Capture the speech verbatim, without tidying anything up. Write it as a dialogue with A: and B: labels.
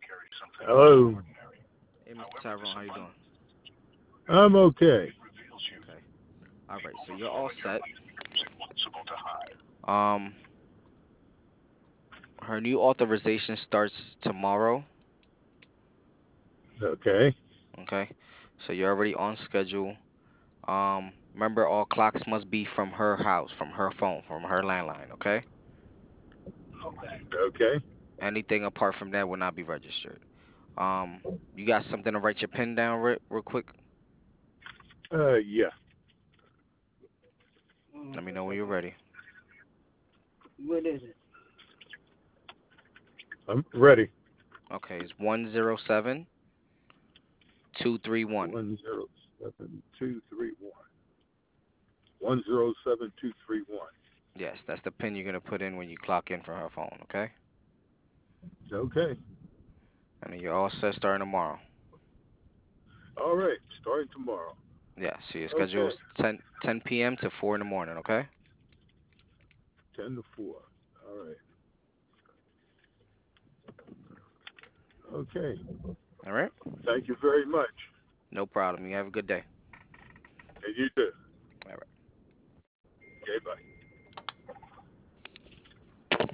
A: Hello.
B: Hey, mister Tyrone, how you doing?
A: I'm okay.
B: Okay. All right. So you're all set. Um, her new authorization starts tomorrow.
A: Okay.
B: Okay. So you're already on schedule. Um, remember, all clocks must be from her house, from her phone, from her landline. Okay.
A: Okay.
B: Anything apart from that will not be registered. Um, you got something to write your pen down real, real quick?
A: Uh, yeah.
B: Let me know when you're ready.
C: What is it?
A: I'm ready.
B: Okay. It's one zero seven two three one.
A: One zero seven two three one. One zero seven two three one.
B: Yes, that's the pin you're gonna put in when you clock in from her phone. Okay.
A: Okay.
B: And then you're all set starting tomorrow.
A: All right. Starting tomorrow.
B: Yeah, so your schedule
A: Okay.
B: is ten ten p m to four in the morning, okay?
A: Ten to four. All right. Okay.
B: All right?
A: Thank you very much.
B: No problem. You have a good day.
A: And you too.
B: All right.
A: Okay. Bye.